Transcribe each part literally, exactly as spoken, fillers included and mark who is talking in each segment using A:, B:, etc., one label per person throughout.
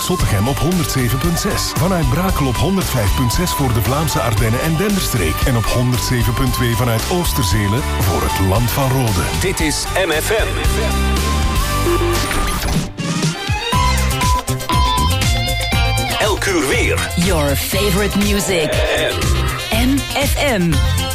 A: Zottegem op honderd zeven komma zes. Vanuit Brakel op honderd vijf komma zes voor de Vlaamse Ardennen en Denderstreek. En op honderd zeven komma twee vanuit Oosterzelen voor het Land van Rode.
B: Dit is M F M. Elk uur weer.
C: Your favorite music. M F M.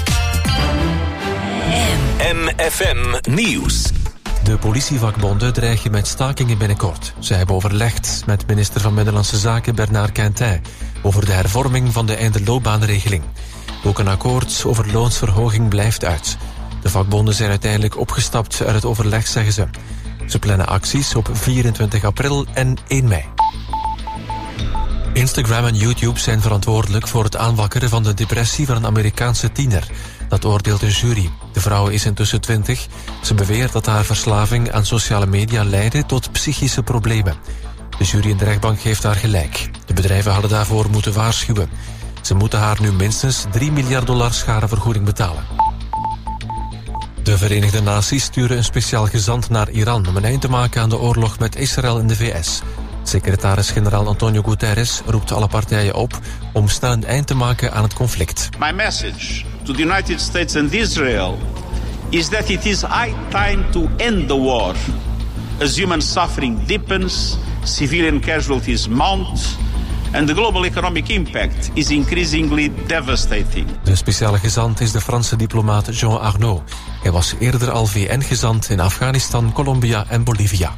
B: M F M Nieuws.
D: De politievakbonden dreigen met stakingen binnenkort. Ze hebben overlegd met minister van Binnenlandse Zaken Bernard Quintin over de hervorming van de eindeloopbaanregeling. Ook een akkoord over loonsverhoging blijft uit. De vakbonden zijn uiteindelijk opgestapt uit het overleg, zeggen ze. Ze plannen acties op vierentwintig april en één mei. Instagram en YouTube zijn verantwoordelijk voor het aanwakkeren van de depressie van een Amerikaanse tiener. Dat oordeelt een jury. De vrouw is intussen twintig. Ze beweert dat haar verslaving aan sociale media leidde tot psychische problemen. De jury in de rechtbank geeft haar gelijk. De bedrijven hadden daarvoor moeten waarschuwen. Ze moeten haar nu minstens drie miljard dollar schadevergoeding betalen. De Verenigde Naties sturen een speciaal gezant naar Iran om een eind te maken aan de oorlog met Israël en de V S. Secretaris-generaal Antonio Guterres roept alle partijen op om snel een eind te maken aan het conflict.
E: My message to the United States and Israel is that it is high time to end the war. As human suffering deepens, civilian casualties mount, and the global economic impact is increasingly devastating.
D: De speciale gezant is de Franse diplomaat Jean Arnaud. Hij was eerder al V N-gezant in Afghanistan, Colombia en Bolivia.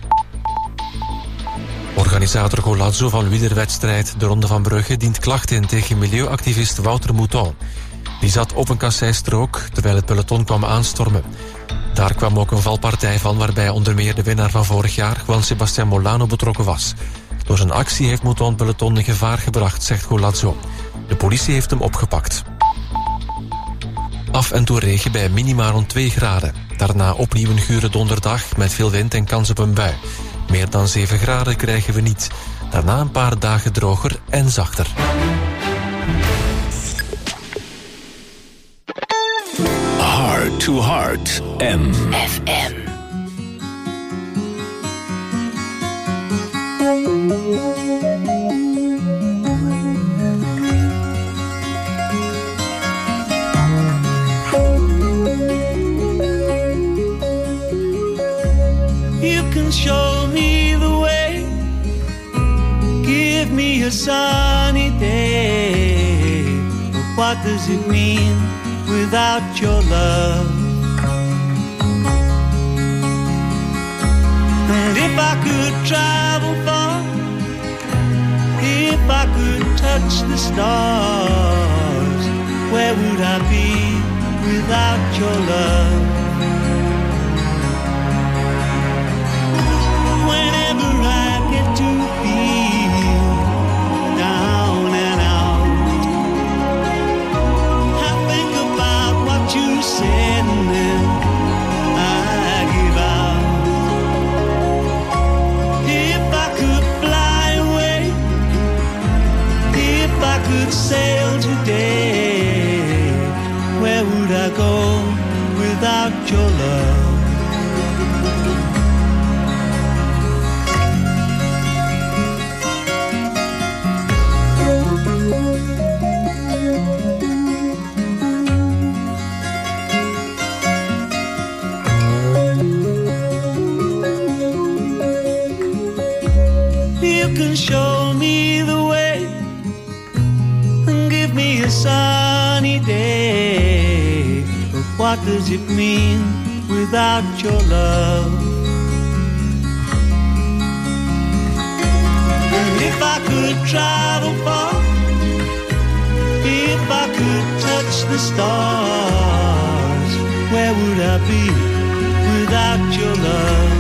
D: Organisator Golazzo van wielerwedstrijd De Ronde van Brugge dient klachten in tegen milieuactivist Wouter Mouton. Die zat op een kasseistrook terwijl het peloton kwam aanstormen. Daar kwam ook een valpartij van waarbij onder meer de winnaar van vorig jaar, Juan Sebastián Molano, betrokken was. Door zijn actie heeft Mouton het peloton in gevaar gebracht, zegt Golazzo. De politie heeft hem opgepakt. Af en toe regen bij minima rond twee graden. Daarna opnieuw een gure donderdag met veel wind en kans op een bui. Meer dan zeven graden krijgen we niet. Daarna een paar dagen droger en zachter.
B: Heart to Heart M
C: F M.
F: You can show me the way, give me a sunny day, but what does it mean without your love? And if I could travel far, if I could touch the stars, where would I be without your love? Whenever I get to feel down and out, I think about what you said and then I give out. If I could fly away, if I could sail today, where would I go without your love? You can show me the way and give me a sunny day, but what does it mean without your love? And if I could travel far, if I could touch the stars, where would I be without your love?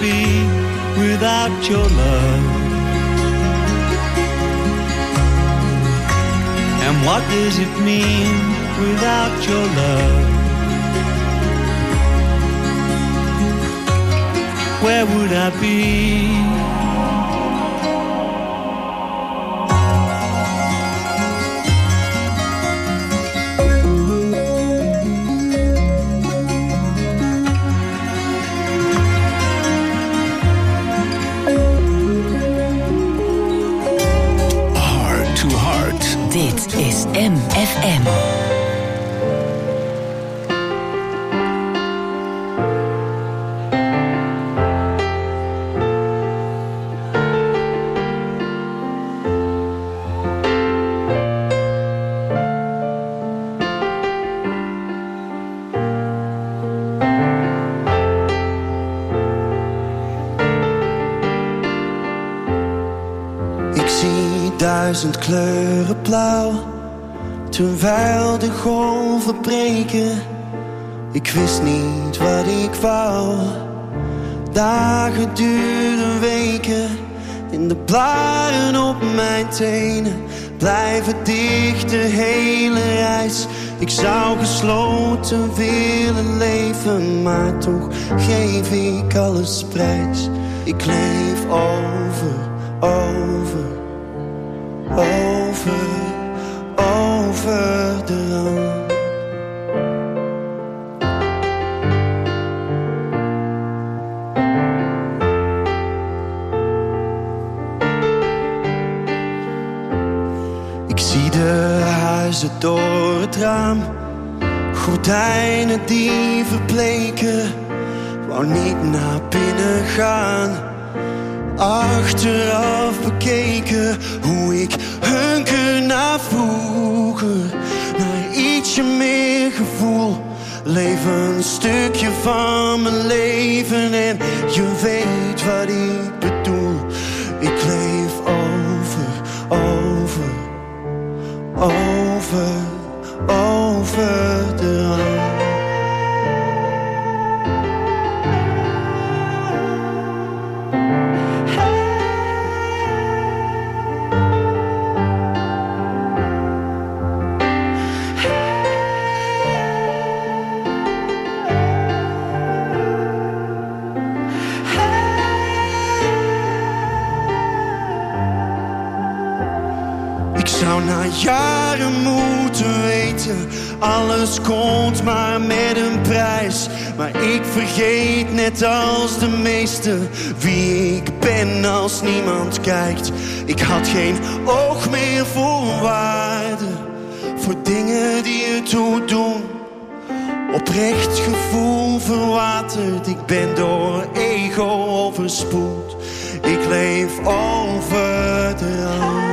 F: Without your love, And what does it mean without your love? Where would I be?
C: Dit is M F M.
G: Duizend kleuren blauw, terwijl de golven breken. Ik wist niet wat ik wou. Dagen duren weken, in de blaren op mijn tenen blijven dicht de hele reis. Ik zou gesloten willen leven, maar toch geef ik alles prijs. Ik leef over, over, over, over de rand. Ik zie de huizen door het raam, gordijnen die verbleken. Wou niet naar binnen gaan, achteraf bekeken hoe ik hunker naar vroeger, naar ietsje meer gevoel. Leef een stukje van mijn leven en je weet wat ik bedoel. Ik leef over, over, over, over de rand. Na jaren moeten weten, alles komt maar met een prijs. Maar ik vergeet net als de meesten wie ik ben als niemand kijkt. Ik had geen oog meer voor waarde, voor dingen die ertoe doen. Oprecht gevoel verwaterd, ik ben door ego overspoeld. Ik leef over de rand.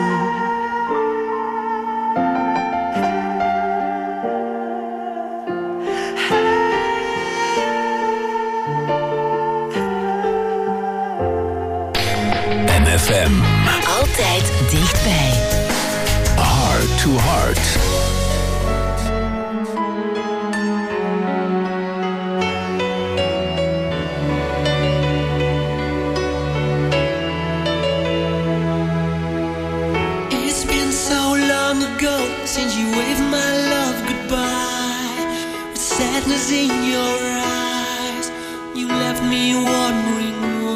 B: F M.
C: Altijd dichtbij.
B: Heart to Heart.
H: It's been so long ago since you waved my love goodbye. With sadness in your eyes, you left me wondering.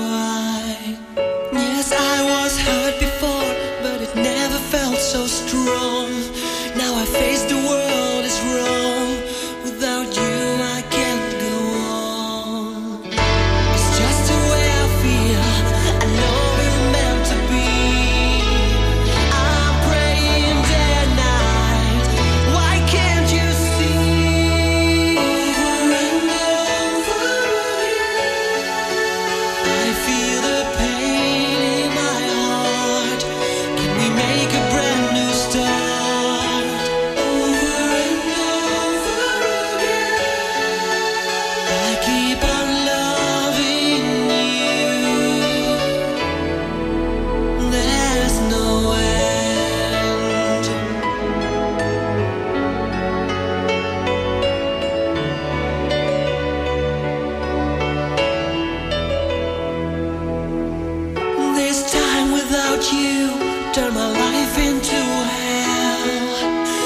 H: I was hurt before, but it never felt so strong. Now I face the world as wrong. Without you I can't go on. It's just the way I feel, I know we're meant to be. I'm praying day and night, why can't you see? Over and over again, I feel the pain. Make a brand new start. Over and over again, I keep on loving you. There's no end. This time without you, turn my life into hell.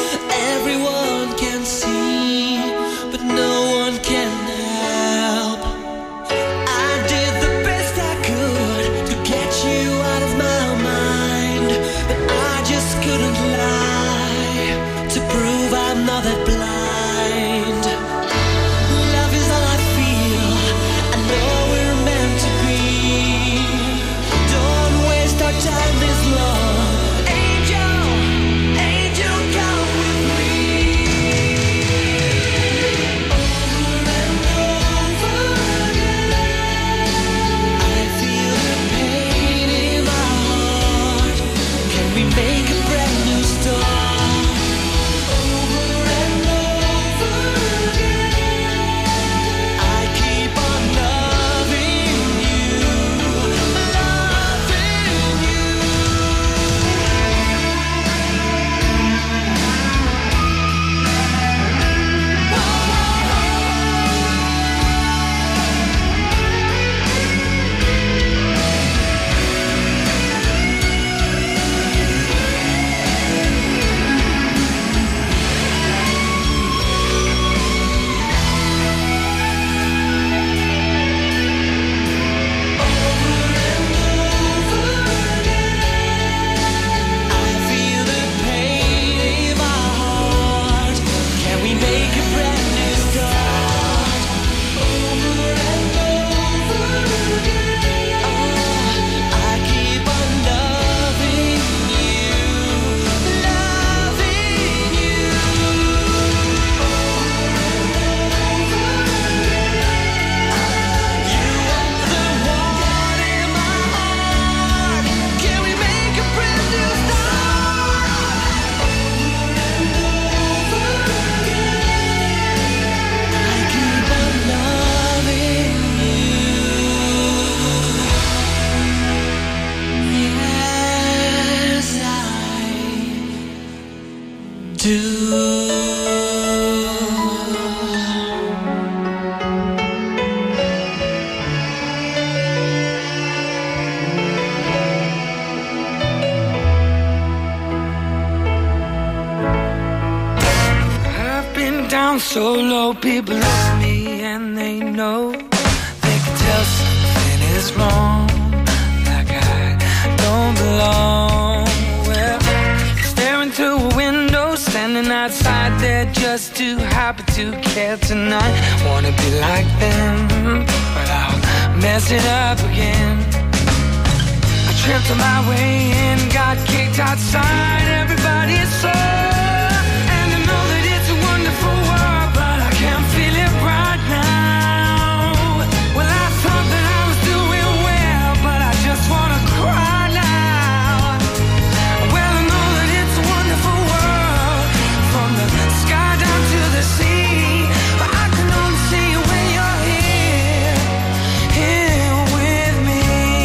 I: so low, people look at me and they know they can tell something is wrong, like I don't belong. Well, staring through a window, standing outside there, just too happy to care tonight. Wanna be like them, but I'll mess it up again. I tripped on my way in, got kicked outside. Everybody is so, and I know that it's a wonderful world, but I can't feel it right now. Well, I thought that I was doing well, but I just wanna cry now. Well, I know that it's a wonderful world, from the sky down to the sea, but I can only see you when you're here, here with me.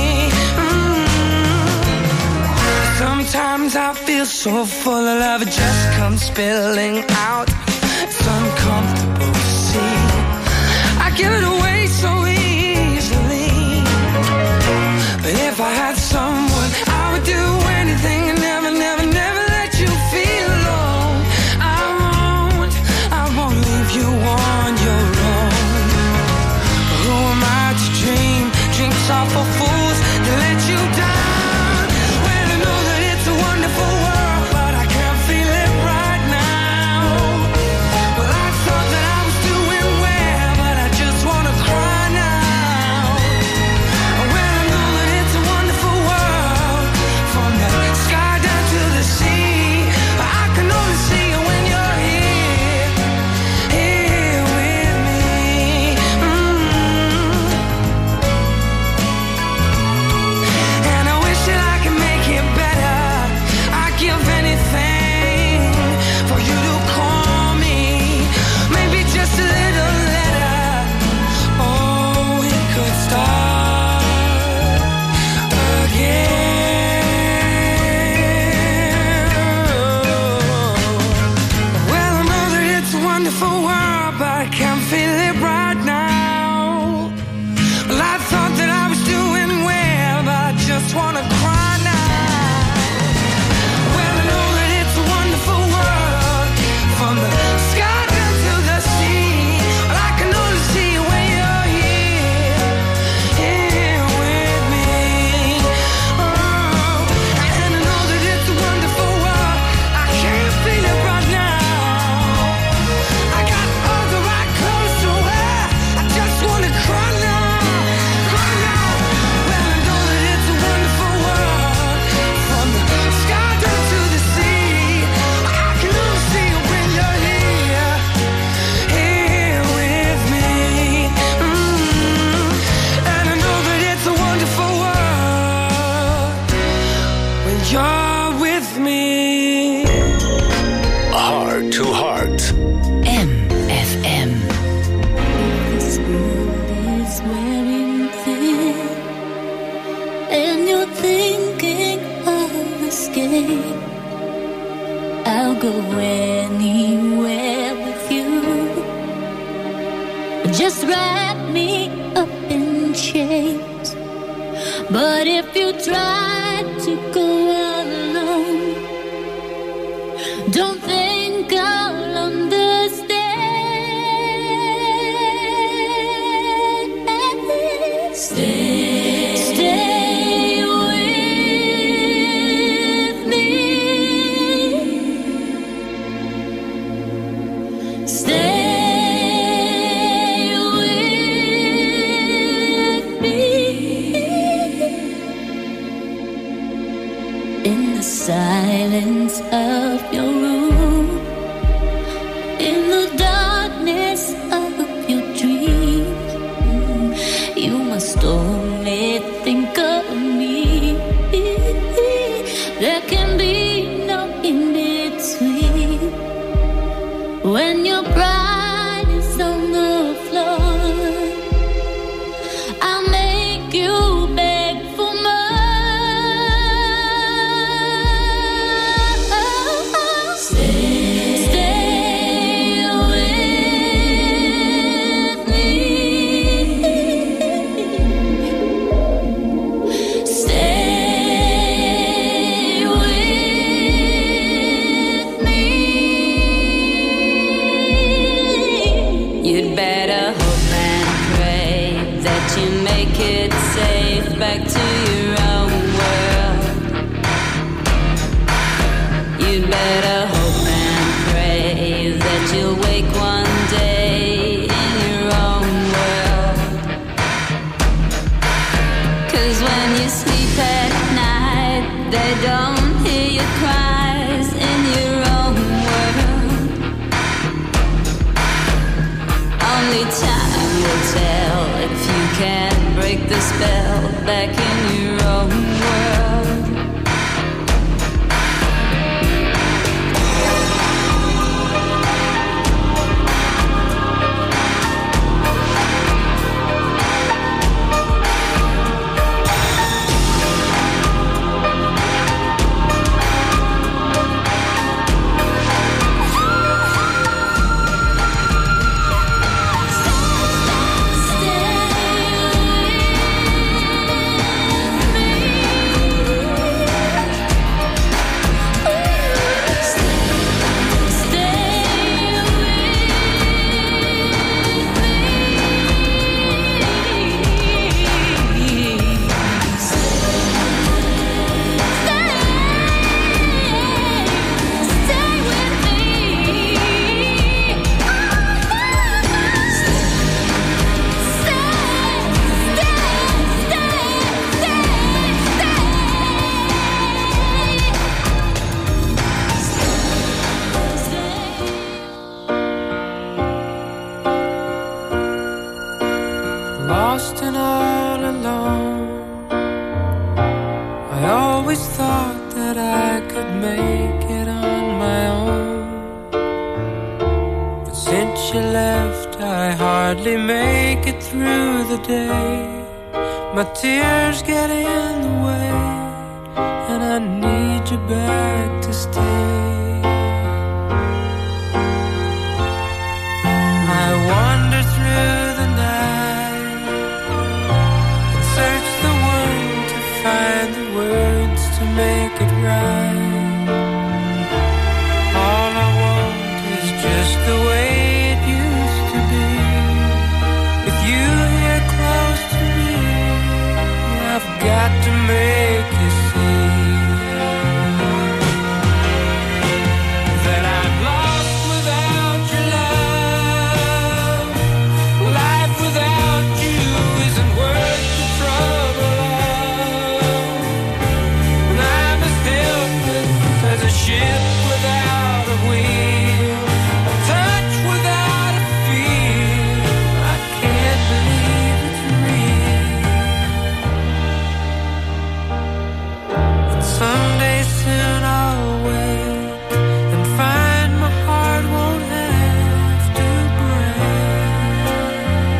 I: Mm. Sometimes I feel so full of love, it just comes spilling out. It's uncomfortable to see. I give it away so easily, but if I had someone, I would do anything and never, never, never let you feel alone. I won't, I won't leave you on your own. But who am I to dream dreams are for fools to let you down? Well, I know that it's a wonderful world, but I can't feel it right now. Well, I thought that I was doing well, but I just wanna cry now. Well, I know that it's a wonderful world, from the sky down to the sea, but I can only see you when you're here, here with me. Mm. And I wish that I could make it better. I'd give anything for you to call me, maybe just a little letter. Oh, we could start again. Well, I know that it's a wonderful world, but I can't feel it right now. Well, I thought that I was doing well, but I just wanna cry now. Well, I know that it's a wonderful world, from the sky down to the sea. Well, I can only see you when you're here, here with me. Oh, and I know that it's a wonderful world. I can't feel it right now. I got all the right clothes to wear. I just wanna cry now, cry now. Well, I know that it's a wonderful world, from the sky down to the sea. I can only see you when you're here, here with me. Mm. And I know that it's a wonderful world when you're with me.
B: Heart to Heart.
C: M F M.
J: This world is wearing thin, and you're thinking of escape. I'll go anywhere with you. Just wrap me up in chains. But if you try to go alone, don't think I'll understand. Stay, stay with me. Stay with me. In the silence of your room, in the darkness of your dreams, you must only think of me. There can be no in between. When your pride is on the floor, I'll make you beg for more. Stay
K: back to your own world. You'd better hope and pray that you'll wake one day in your own world. 'Cause when you sleep at night, they don't hear your cries in your own world. Only time will tell if you can break the spell back in your own world.
I: Lost and all alone, I always thought that I could make it on my own. But since you left, I hardly make it through the day. My tears get in the way, and I need you back to stay. I wander through the night, search the world to find the words to make it right. All I want is just the way it used to be. With you here close to me, I've got to make you see that I'm lost without your love. Life without you isn't worth the trouble of. I'm as helpless as a ship without a wheel, a touch without a feel. I can't believe it's real. And someday soon I'll wake and find my heart won't have to break.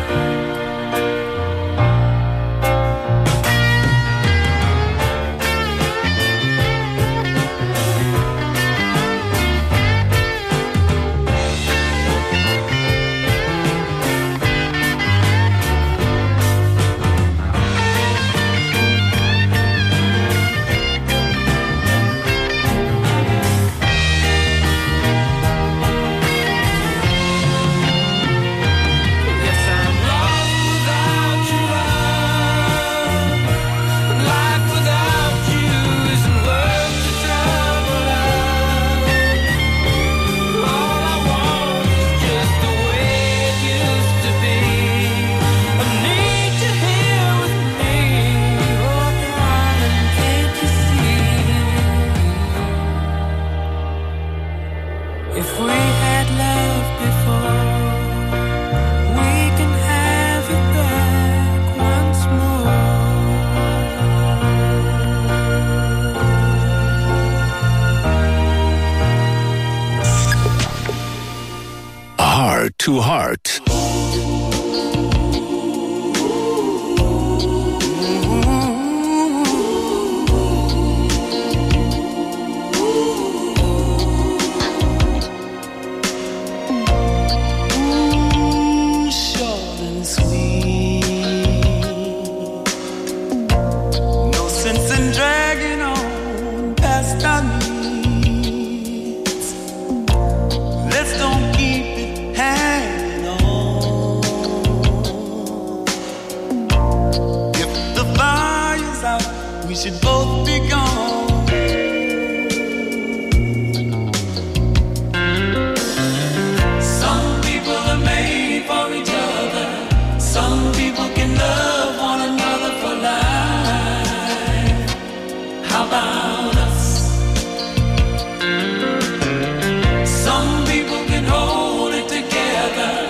I: Yes, I'm lost without your love. Life without you isn't worth the trouble of. All I want is just the way it used to be. I need you here with me. Oh, darling, can't you see? If we had love before, we can have it back once more.
B: Heart to Heart.
F: Short and sweet. No sense in dragging on past our needs. Let's don't keep it hanging on. lights out, we should both be gone. Some people are made for each other. Some people can love one another for life. How about us? Some people can hold it together.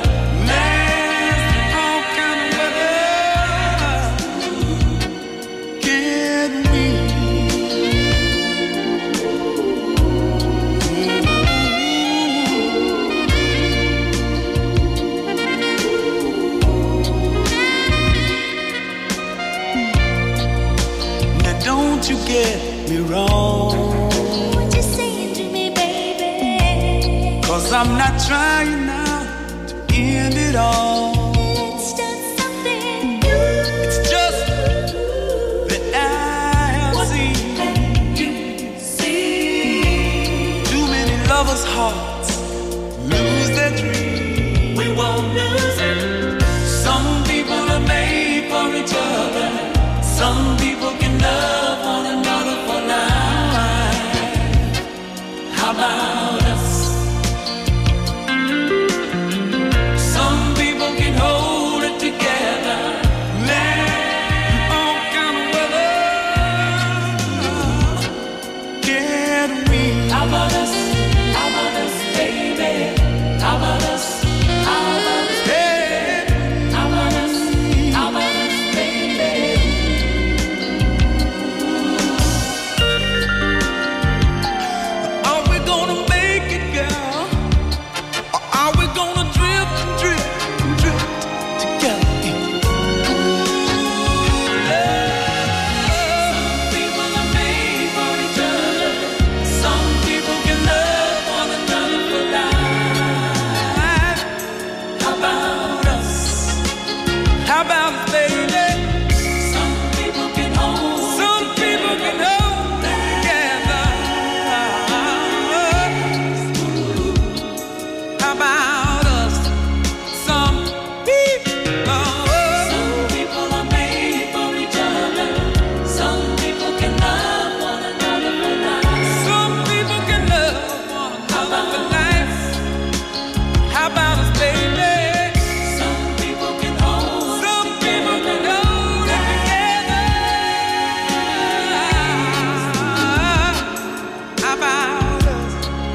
F: Don't you get me wrong.
J: What you saying to me, baby?
F: Cause I'm not trying now to end it all.
J: It's just something new.
F: It's just that I have
J: What
F: seen
J: have you seen?
F: too many lovers' hearts lose their dreams.
J: We won't lose it.
F: Some people are made for each other. Some people can love one another for life. How about us? Some people can hold it together. Man, all kind of weather. Can we?
J: How about us? How about us, baby? How about us? How about us, baby? How about us? How about us, baby?
F: Are we gonna make it, girl? Or are we gonna drift and drift and drift together? Some people are made for each other. Some people can love one another for life. How about us? How about us, baby? Some people can hold. Some people can hold it together. How about us? Some people.
J: Some people are made for each other. Some people can love one another for life.
F: Some people can love one another for life. How about us, baby?
J: Some people can hold.
F: Some people can hold it together. How about us?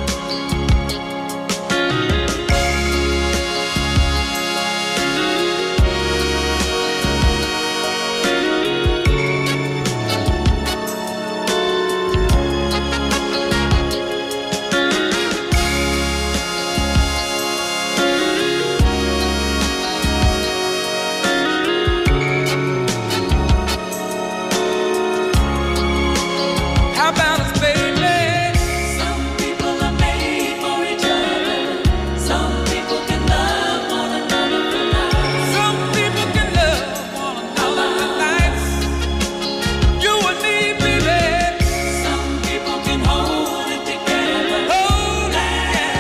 F: How about us, baby?
J: Some people are made for each other. Some people can love one another for life.
F: Some people can love one another for life. You and me, baby.
J: Some people can hold it together.
F: Hold it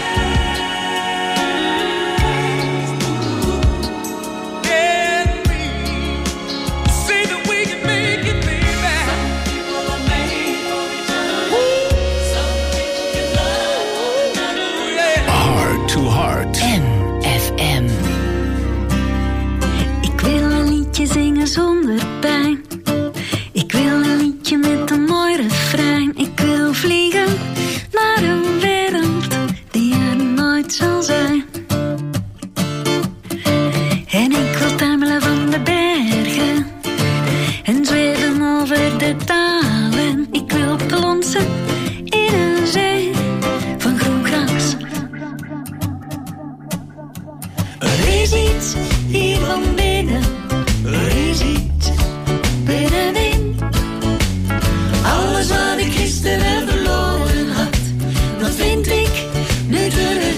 F: together. Can we see that we can make it, baby?
J: People are made for each other. Some people can love one another.
F: Yeah.
B: Heart to Heart.
C: M F M. Ik wil een liedje zingen zonder pijn. Ik wil een liedje met een mooi refrein. Ik wil vliegen naar een wereld die er nooit zal zijn. En ik wil tuimelen van de bergen en zweven over de dalen. Ik wil plonsen in een zee van groen gras. Er is iets hier van binnen, er is iets binnenin. Alles wat ik gisteren verloren had, dat vind ik nu terug.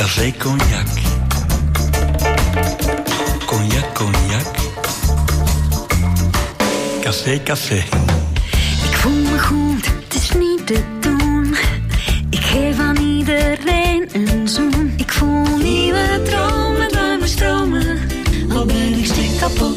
L: Café cognac. Cognac, cognac. Café, café.
C: Ik voel me goed, het is niet te doen. Ik geef aan iedereen een zoen. Ik voel nieuwe dromen door me stromen. Al ben ik stik kapot.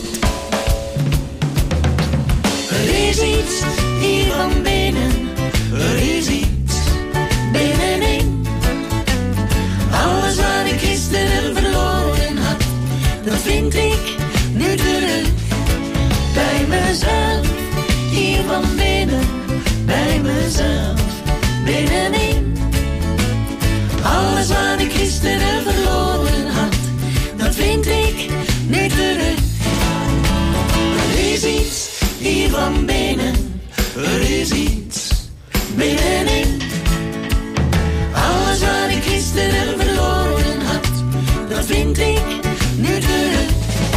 C: Er is iets hier van binnen. Er is iets binnenin. Alles wat ik gisteren verloren had, dat vind ik nu terug. Bij mezelf, hier van binnen. Bij mezelf, binnenin. Alles wat ik gisteren verloren had, dat vind ik nu terug. Er is iets hier van binnen. Er is iets binnenin. Alles wat ik gisteren verloren had, dat vind ik nu terug.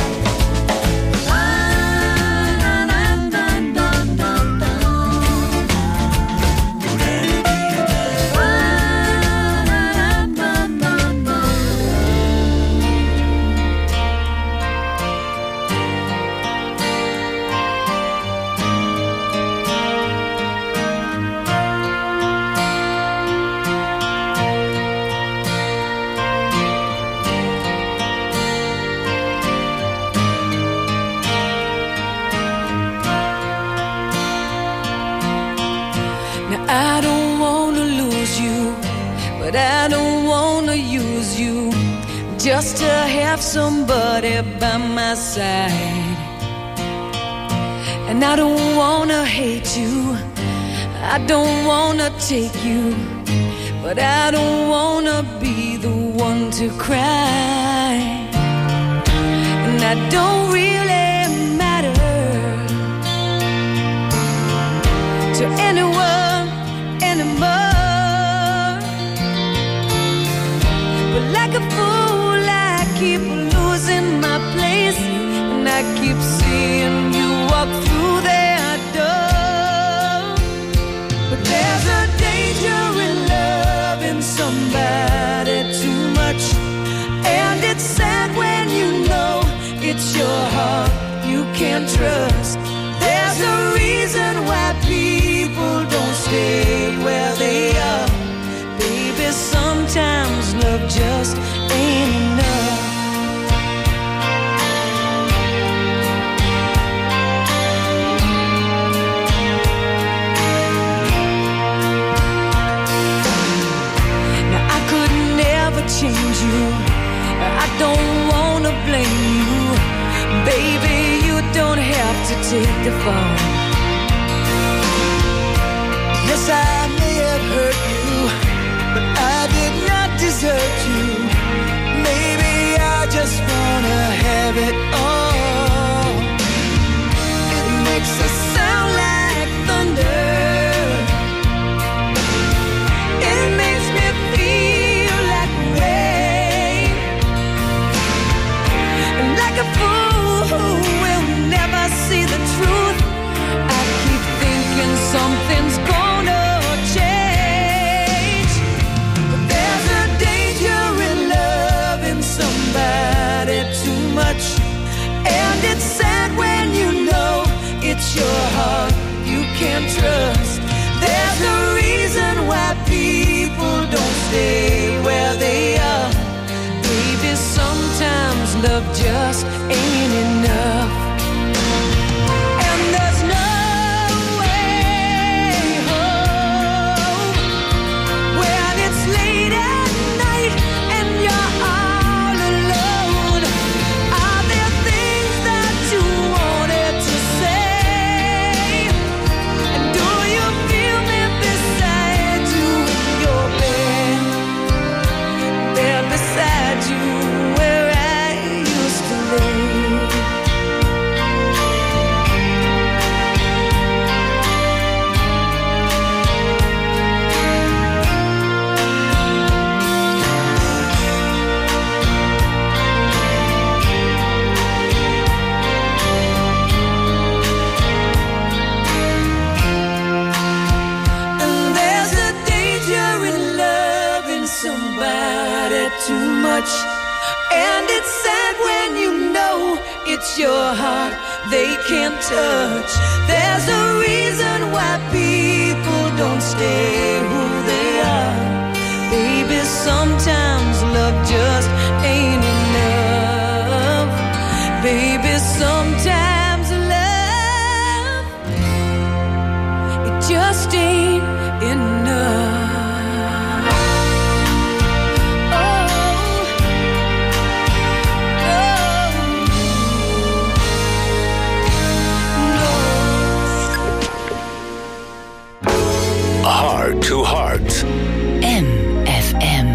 I: I don't wanna lose you, but I don't wanna use you just to have somebody by my side. And I don't wanna hate you, I don't wanna take you, but I don't wanna be the one to cry. And I don't really matter to anyone anymore. But like a fool I keep losing my place, and I keep seeing you walk through that door. But there's a danger in loving somebody too much, and it's sad when you know it's your heart you can't trust. There's a reason why people don't stay where they are. Baby, sometimes love just ain't enough. Now I could never change you, I don't wanna blame you. Baby, you don't have to take the fall.
F: Yes, I may have hurt you, but I did not desert you. Maybe I just wanna have it all. It makes us sound like thunder. It makes me feel like rain. And like a fool who will never see the truth, I keep thinking something's gonna change. But there's a danger in loving somebody too much, and it's sad when you know it's your heart you can't trust. There's a reason why people don't stay where they are. Baby, sometimes love just ain't enough. And there's no way home when it's late at night and you're all alone. Are there things that you wanted to say? And do you feel me beside you in your bed? There beside you where I used to lay. And there's a danger in loving somebody
C: got it too much. And it's sad when you know it's your heart they can't touch. There's a reason why people don't stay who they are. Baby, sometimes love just ain't enough. Baby, sometimes love, it just ain't enough.
B: Heart to Heart.
M: M F M.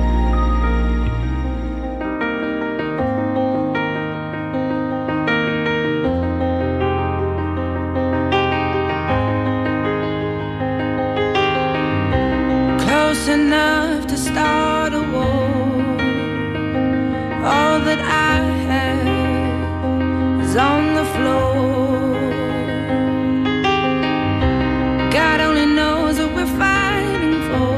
I: Close enough to start a war. All that I have is on the floor. God only knows what we're fighting for.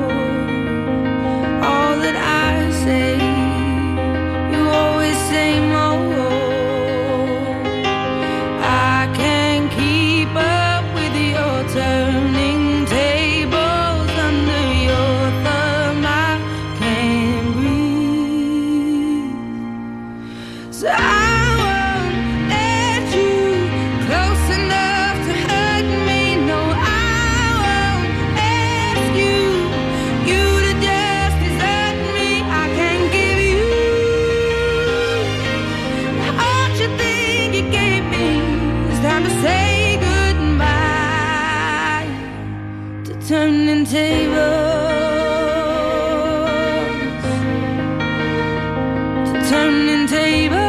I: All that I say, you always say more. I can't keep up with your turning tables under your thumb. I can't breathe. So I won't let you close enough to hurt me. No, I won't ask you, you to just desert me. I can't give you all you think you gave me. It's time to say goodbye to turning tables, to turning tables.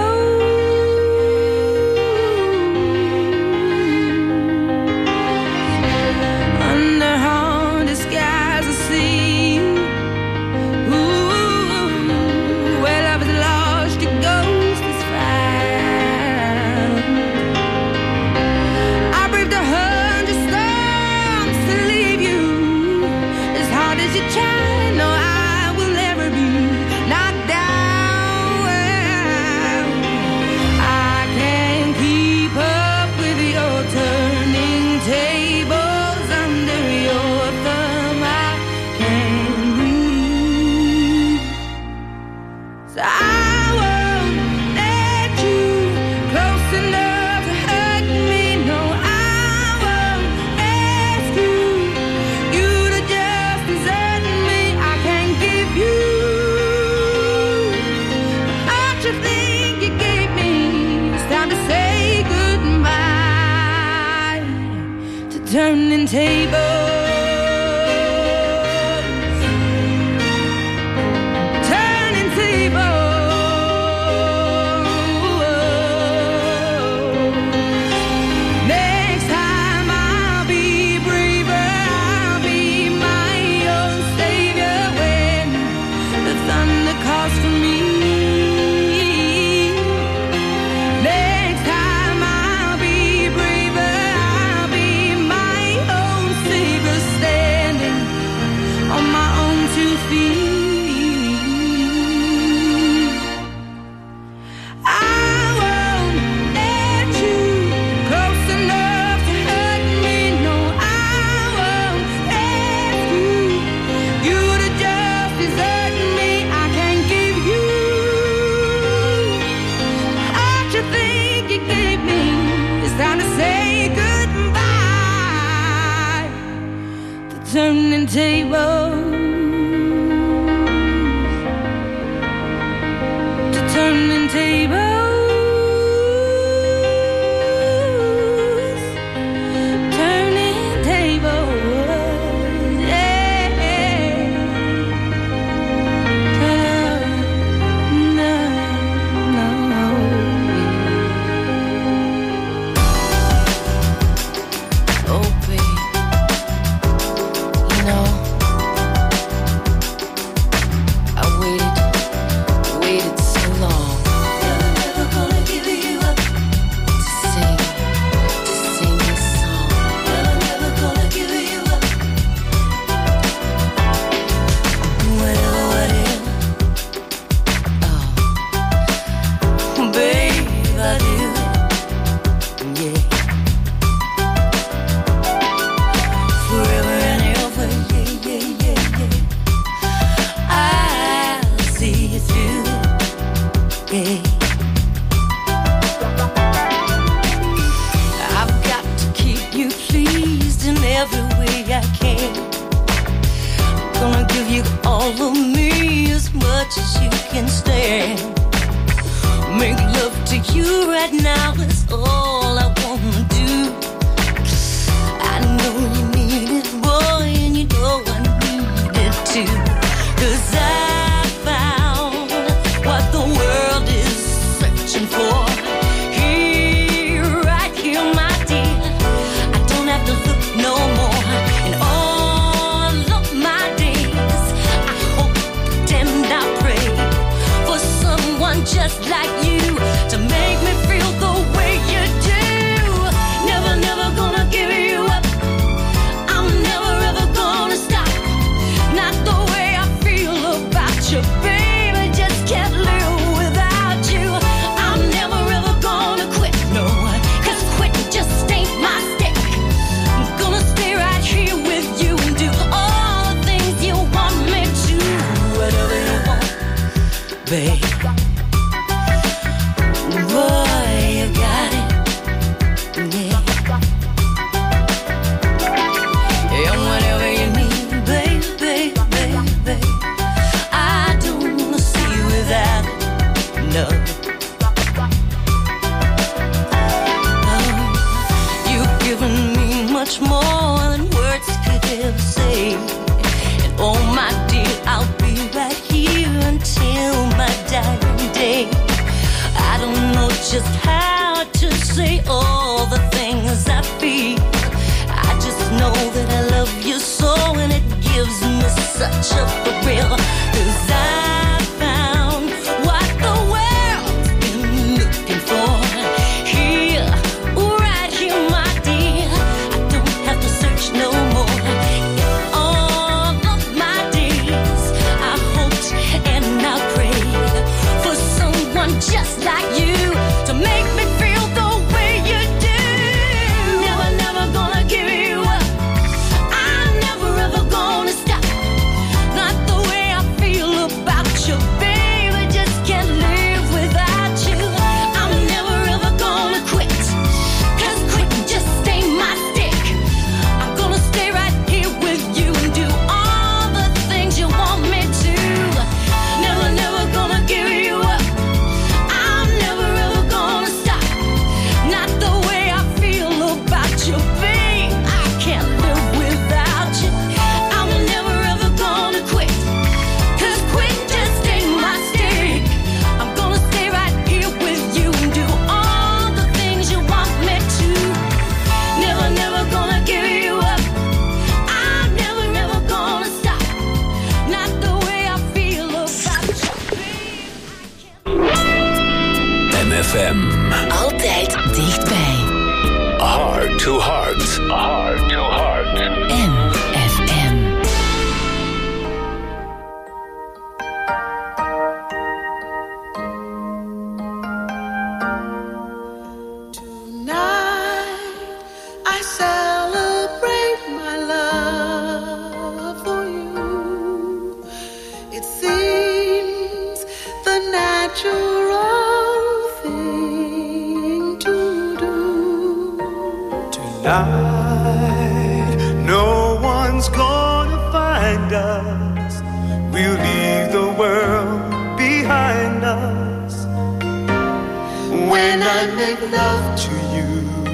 I: Under haunted skies I see. Ooh, where love is lost, your ghost is found. I braved a hundred storms to leave you. As hard as you try, no, I will never be knocked down. I can't keep up with your turning tables under your thumb. I can't breathe. So I won't let you close enough to hurt me. No, I won't ask you, you to just desert me. I can't give you all you think you gave me. It's time to say goodbye to turning tables. Turning tables. Next time I'll be braver. I'll be my own savior when the thunder calls for me. Next time I'll be braver. I'll be my own savior.
C: You all of me as much as you can stand. Make love to you right now is all I wanna do. I know you need it, boy, and you know I need it too. 'Cause I found what the world is searching for. Here, right here, my dear. I don't have to look no more. In all of my days, I hope and I pray for someone just like you to make me feel the way you do. Never, never gonna give you up. I'm never ever gonna stop. Not the way I feel about you, baby. Just can't live without you. I'm never ever gonna quit, no. 'Cause quitting just ain't my stick. I'm gonna stay right here with you and do all the things you want me to. Whatever you want, babe. Boy, you got it, yeah. And whatever you need, babe, babe, babe, babe. I don't wanna see you without it, no. Oh, you've given me much more than words could ever say. And oh my dear, I'll be right here until my dying day. I don't know just how to say all the things I feel. I just know that I love you so, and it gives me such a thrill. 'Cause I found what the world's been looking for. Here, right here, my dear. I don't have to search no more. In all of my days, I hoped and I prayed for someone just like you to make me feel the way you do. Never, never gonna give you up. I'm never ever gonna stop. Not the way I feel about you, baby. Just can't live without you. I'm never ever gonna quit. 'Cause quitting just ain't my stick. I'm gonna stay right here with you and do all the things you want me to. Never, never gonna give you up. I'm never ever gonna stop. Not the way I feel about you, babe. I can't live without you. I'm never ever gonna quit. 'Cause quit just ain't my stick. I'm gonna stay right here with you and do all the things you want me to. Never, never gonna give you up. I'm never ever gonna stop. Not the way I feel about you, babe.
B: M F M.
M: Altijd dichtbij.
B: Heart to heart. Heart to heart.
M: M F M.
N: Tonight I celebrate my love for you. It seems the natural thing to do.
G: Tonight, no one's gonna find us. We'll leave the world behind us. When I make love to you,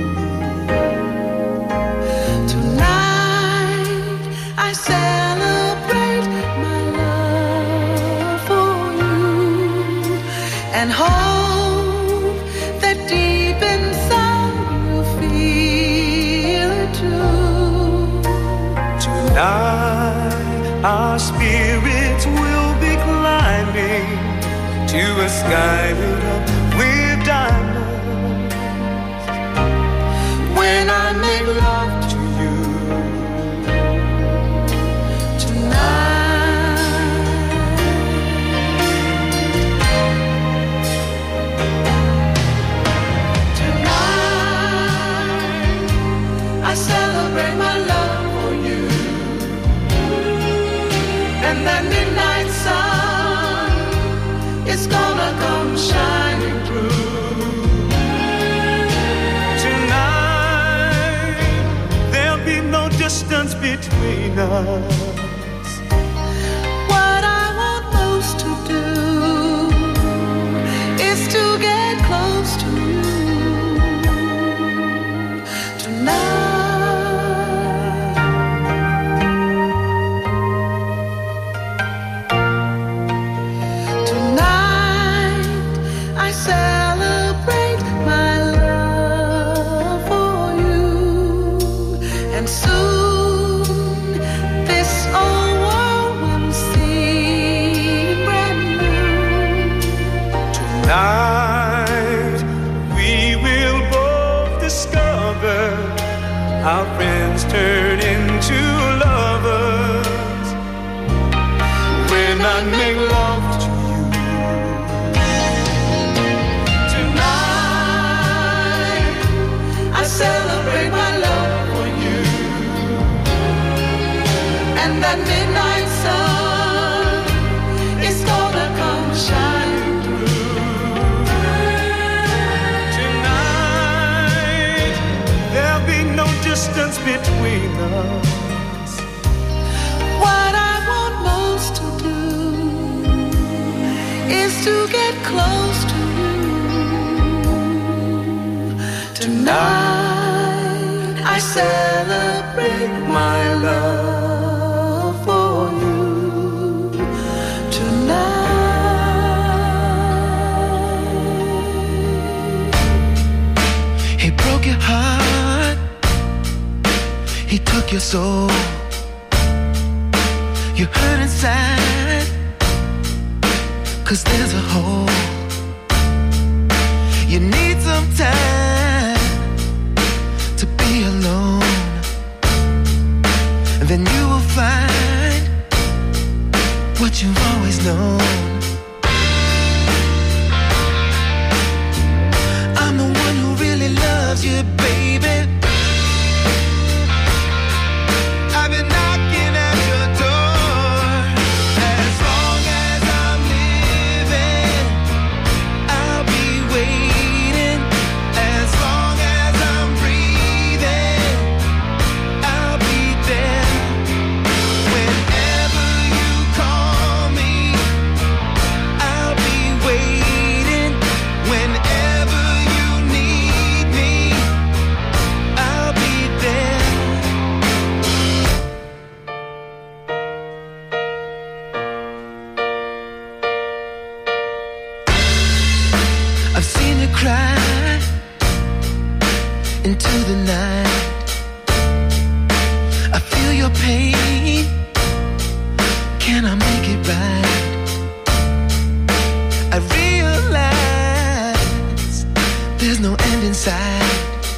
N: Tonight I celebrate my love for you and hope that deep inside you feel it too.
G: tonight our spirits will be climbing to a sky lit up with diamonds. When I make love to you
N: I celebrate my love for you, and that midnight sun is gonna come shining and that midnight sun is gonna come shine through.
F: Tonight there'll be no distance between us.
N: What I want most to do is to get close to you. Tonight I celebrate my love for you. Tonight
G: He broke your heart, he took your soul. You hurt inside, 'cause there's a hole. You need some time to be alone, and then you will find what you've always known. I'm the one who really loves you, baby. I've been knocking at your door. As long as I'm living, I'll be waiting. As long as I'm breathing, I'll be there. Whenever you call me, I'll be waiting. Whenever you need me, I'll be there. I've seen you cry into the night. I feel your pain. Can I make it right? I realize there's no end in sight.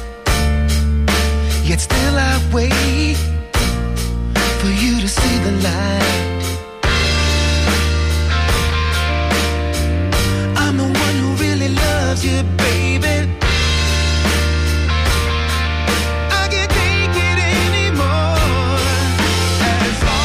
G: Yet still I wait for you to see the light. I'm the one who really loves you, baby. I can't take it anymore. As long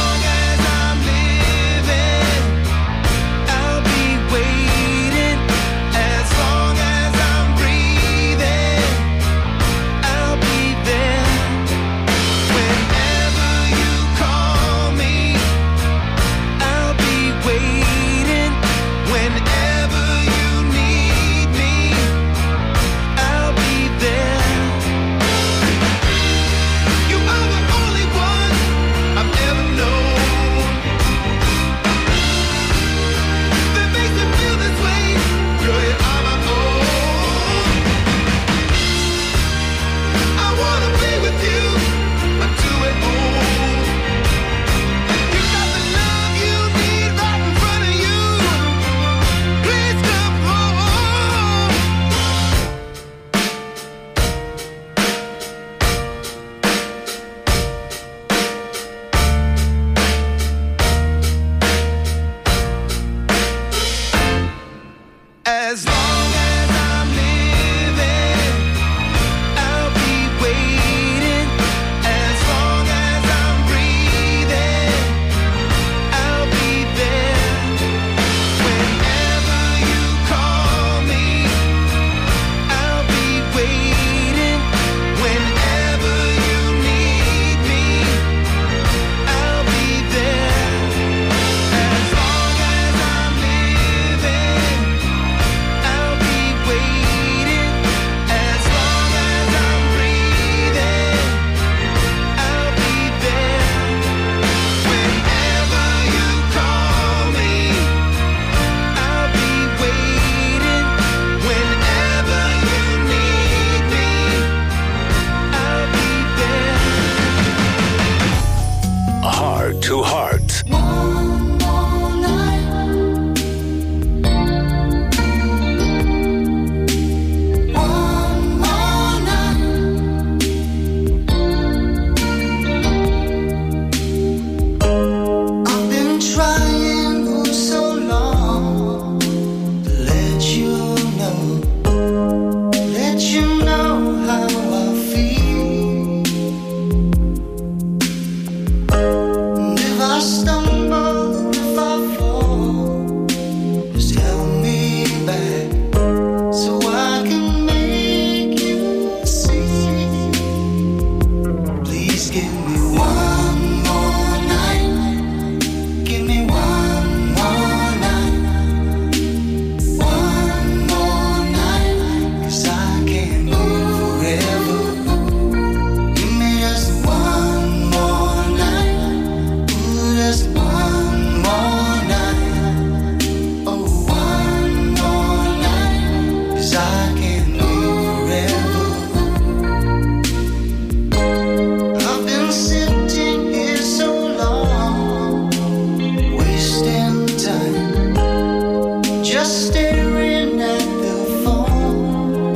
O: just staring at the phone.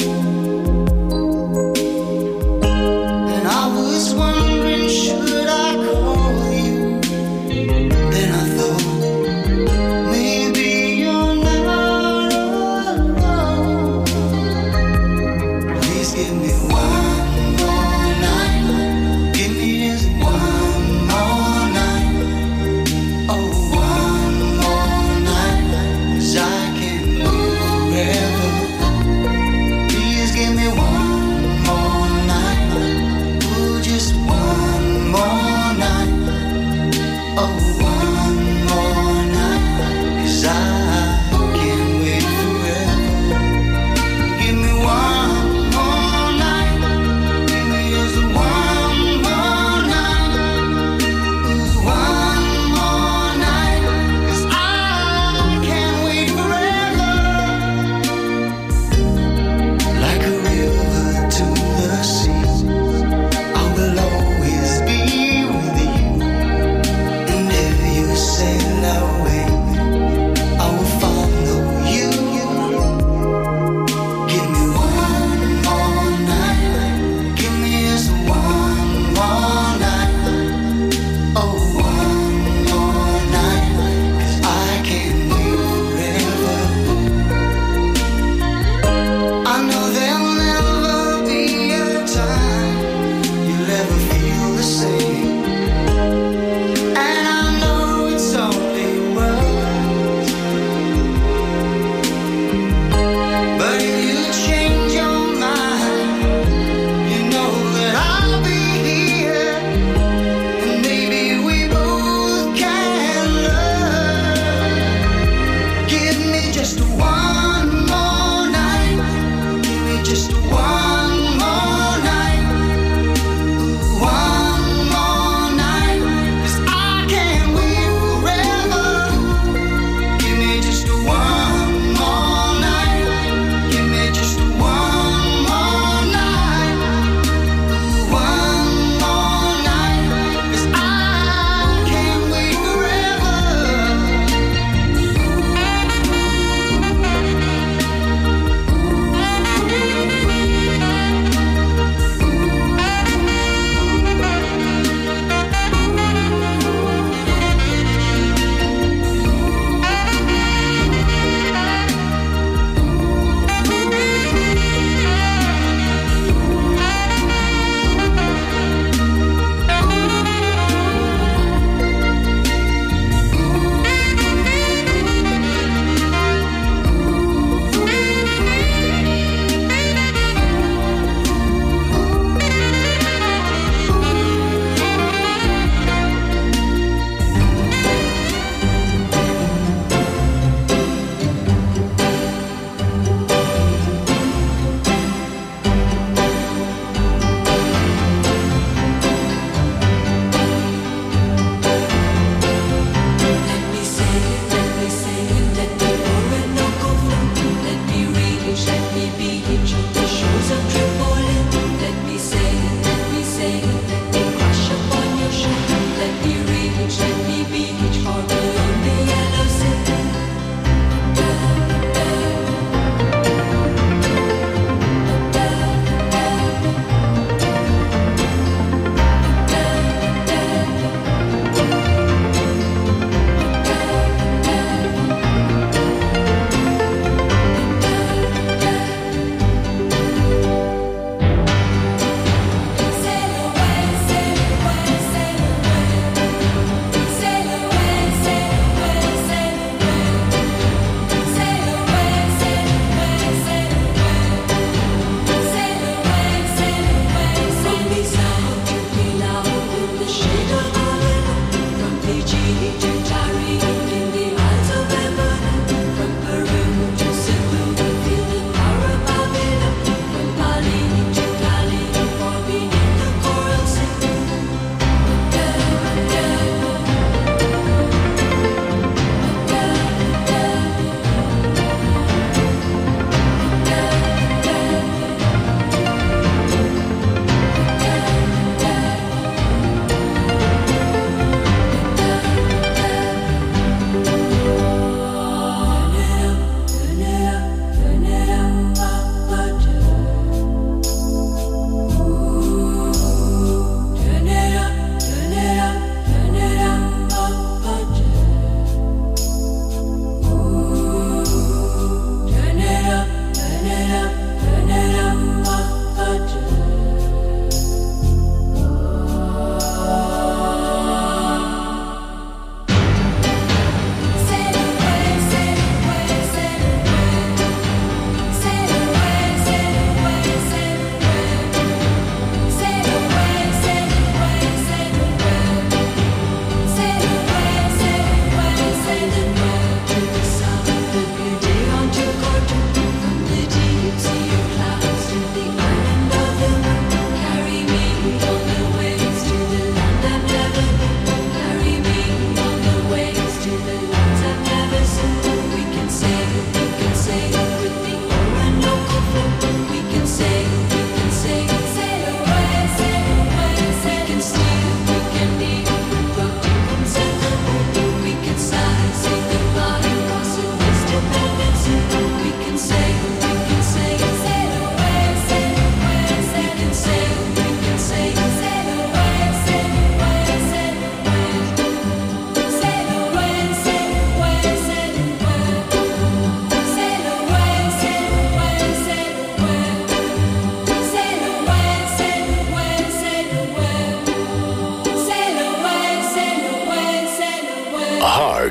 O: And I was wondering, should I call you? Then I thought, maybe you're not alone. Please give me one more night. Give me just one more night. Oh, one more night. 'Cause I can't live forever. Please give me one more night. Oh, just one more night. Oh, one more night. 'Cause I can't wait forever. Give me one more night. Give me just one more night. Ooh, one more night. 'Cause I can't wait forever. Like a river to the sea, I will always be with you. And if you sail away, I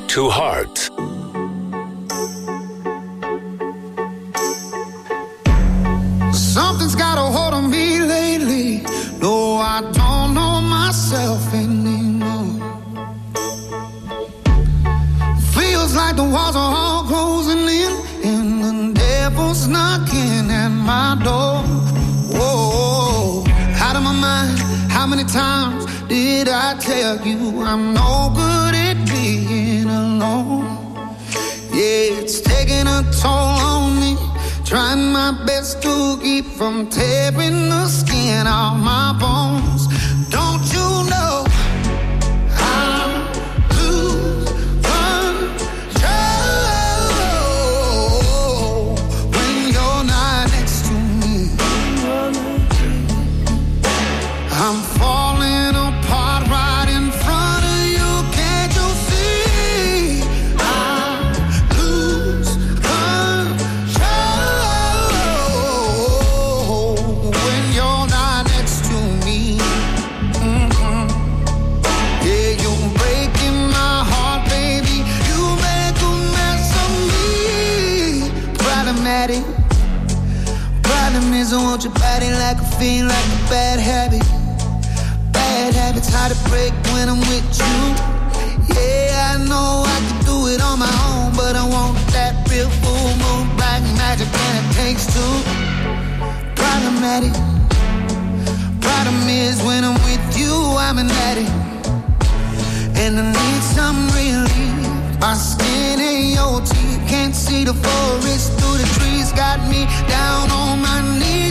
B: to Heart.
P: Something's got a hold on me lately. No, I don't know myself anymore. Feels like the walls are all closing in, and the devil's knocking at my door. Whoa, out of my mind. How many times did I tell you I'm no good at being alone? Yeah, it's taking a toll on me. Trying my best to keep from tearing the skin off my bones. Don't you know I lose control when you're not next to me? I'm falling apart right in front of you. Can't you see? I lose control when you're not next to me. Mm-hmm. Yeah, you're breaking my heart, baby. You make a mess of me. Problematic. Problem is I want your body like a fiend, like a bad habit. Bad habits hard to break when I'm with you. Yeah, I know I can do it on my own, but I want that real full moon, black magic, and it takes two. Problematic. Problem is when I'm with you, I'm an addict, and I need some relief. My skin and your teeth, can't see the forest through the trees, got me down on my knees.